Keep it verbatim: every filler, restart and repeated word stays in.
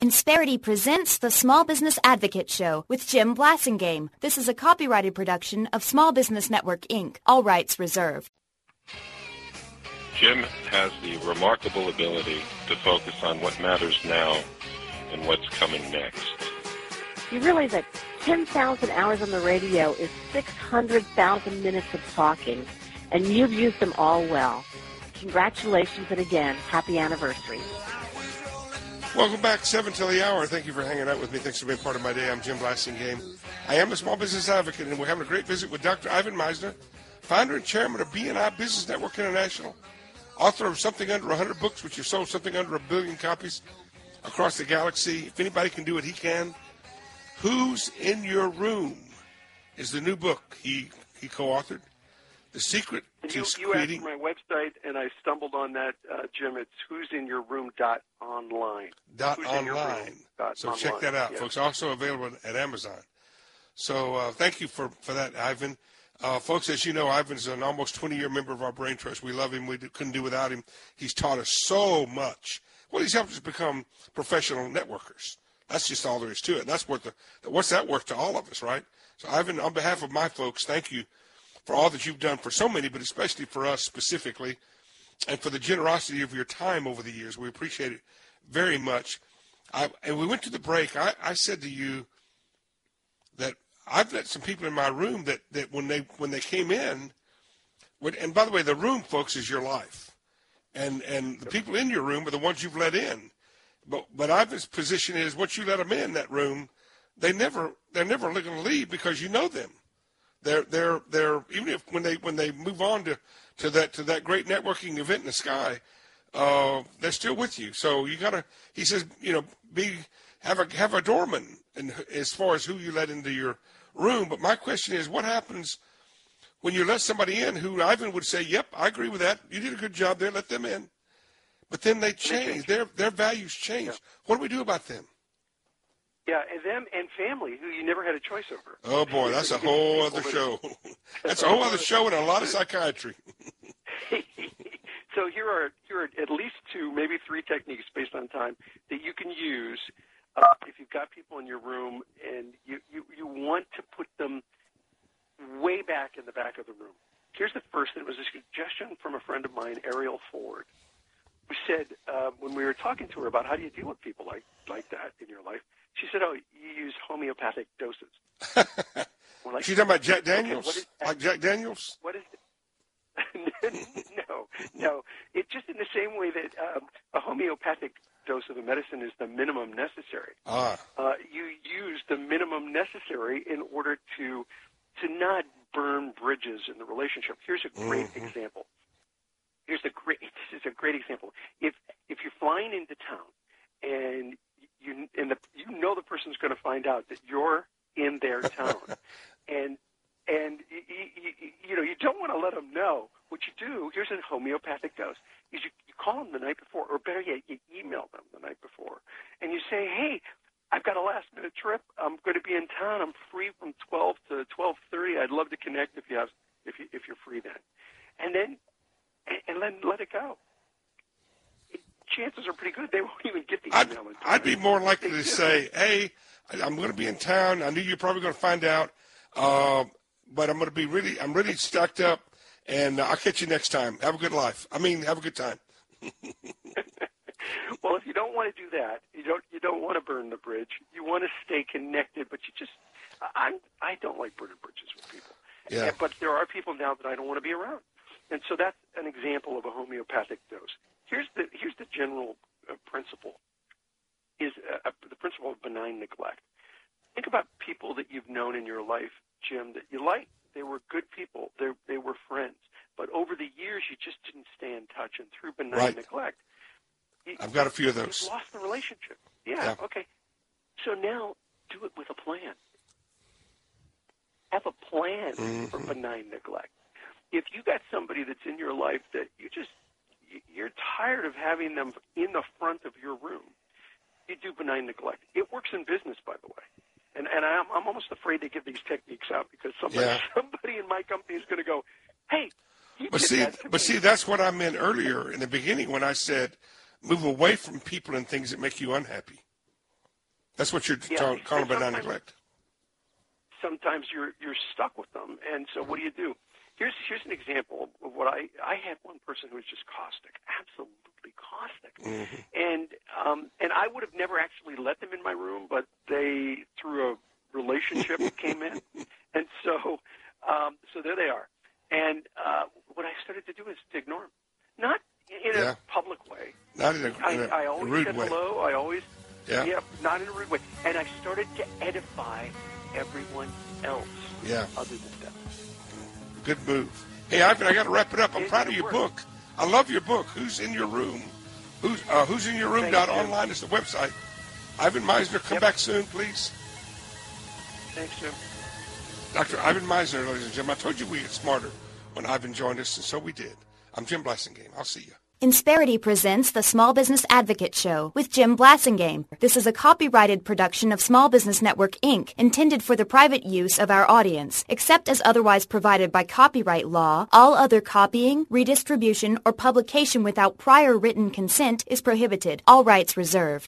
Insperity presents the Small Business Advocate Show with Jim Blasingame. This is a copyrighted production of Small Business Network, Incorporated. All rights reserved. Jim has the remarkable ability to focus on what matters now and what's coming next. You realize that ten thousand hours on the radio is six hundred thousand minutes of talking, and you've used them all well. Congratulations, and again, happy anniversary. Welcome back, seven till the hour. Thank you for hanging out with me. Thanks for being part of my day. I'm Jim Blasingame. I am a small business advocate, and we're having a great visit with Doctor Ivan Misner, founder and chairman of B and I Business Network International, author of something under one hundred books, which have sold something under a billion copies across the galaxy. If anybody can do it, he can. Who's in Your Room is the new book he, he co-authored. The secret and to you, you creating... asked my website, and I stumbled on that, uh, Jim. It's who's in your room dot online. Dot who's online. Dot so online. check that out, yeah. folks. Also available at Amazon. So uh, thank you for, for that, Ivan. Uh, folks, as you know, Ivan's an almost twenty-year member of our Brain Trust. We love him. We couldn't do without him. He's taught us so much. Well, he's helped us become professional networkers. That's just all there is to it. And that's what the what's that worth to all of us, right? So, Ivan, on behalf of my folks, thank you for all that you've done for so many, but especially for us specifically, and for the generosity of your time over the years. We appreciate it very much. I, and we went to the break. I, I said to you that I've met some people in my room that, that when they when they came in, when, and by the way, the room, folks, is your life. And and the people in your room are the ones you've let in. But but Ivan's position is once you let them in that room, they never they're never going to leave because you know them. They're they're they're even if when they when they move on to, to that to that great networking event in the sky, uh, they're still with you. So you gotta. He says, you know, be have a have a doorman in, as far as who you let into your room. But my question is, what happens when you let somebody in who Ivan would say, "Yep, I agree with that. You did a good job there. Let them in." But then they change. Their their values change. Yeah. What do we do about them? Yeah, and them and family, who you never had a choice over. Oh, boy, that's a whole other show. That's a whole other show and a lot of psychiatry. So here are here are at least two, maybe three techniques based on time that you can use uh, if you've got people in your room and you, you, you want to put them way back in the back of the room. Here's the first. It was a suggestion from a friend of mine, Ariel Ford, who said uh, when we were talking to her about how do you deal with people like, like that in your life, she said, oh, you use homeopathic doses. We're like, she's talking about Jack Daniels? Okay, like Jack Daniels? What is it? no, no. It's just in the same way that um, a homeopathic dose of a medicine is the minimum necessary. Ah. Uh, you use the minimum necessary in order to to not burn bridges in the relationship. Here's a great mm-hmm. example. Here's a great. This is a great example. If if you're flying into town and you and the, you know the person's going to find out that you're in their town, and and you, you, you know you don't want to let them know. What you do, here's a homeopathic dose, is you, you call them the night before, or better yet, you email them the night before, and you say, hey, I've got a last-minute trip. I'm going to be in town. I'm free from twelve to twelve thirty. I'd love to connect if you have, if you if you're free then, and then and, and then let it go. It, chances are pretty good they won't even get the I'd, email. I'd be more likely to say, hey, I'm going to be in town. I knew you're probably going to find out, uh, but I'm going to be really, I'm really stacked up. And uh, I'll catch you next time. Have a good life. I mean, have a good time. Well, if you don't want to do that, you don't you don't want to burn the bridge. You want to stay connected, but you just I'm I don't like burning bridges with people. Yeah. And, but there are people now that I don't want to be around, and so that's an example of a homeopathic dose. Here's the here's the general uh, principle: is uh, the principle of benign neglect. Think about people that you've known in your life, Jim, that you like. They were good people. They they were friends. But over the years, you just didn't stay in touch. And through benign right. neglect, you, I've got a few of those. You've lost the relationship. Yeah, yeah. Okay. So now do it with a plan. Have a plan mm-hmm. for benign neglect. If you got somebody that's in your life that you just, you're tired of having them in the front of your room, you do benign neglect. It works in business, by the way. And, and I'm, I'm almost afraid to give these techniques out because somebody, yeah. somebody in my company is going to go, hey, you but did see, that to but me. see, that's what I meant earlier in the beginning when I said move away from people and things that make you unhappy. That's what you're Yeah, ta- calling and about sometimes- neglect. Sometimes you're you're stuck with them, and so what do you do? Here's here's an example of what I I had one person who was just caustic, absolutely caustic, Mm-hmm. and um and I would have never actually let them in my room, but they through a relationship came in, and so um so there they are, and uh, what I started to do is to ignore them, not in Yeah. a public way. Not in a, I, in a I always rude said way. hello. I always Yeah. yeah, not in a rude way, and I started to edify everyone else Yeah. other than them. Good move. Hey, Ivan, I got to wrap it up. I'm It- proud of it your worked. book. I love your book. Who's in your room? Who's uh, Who's in your room? Thank Dot you. online is the website. Ivan Meisner, come Yep. back soon, please. Thanks, Jim. Doctor Ivan Meisner, ladies and gentlemen. I told you we get smarter when Ivan joined us, and so we did. I'm Jim Blasingame. I'll see you. Insperity presents the Small Business Advocate Show with Jim Blasingame. This is a copyrighted production of Small Business Network, Incorporated, intended for the private use of our audience. Except as otherwise provided by copyright law, all other copying, redistribution, or publication without prior written consent is prohibited. All rights reserved.